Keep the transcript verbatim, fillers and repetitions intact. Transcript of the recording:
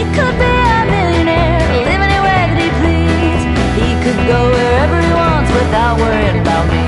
He could be a millionaire, live anywhere that he please. He could go wherever he wants without worrying about me.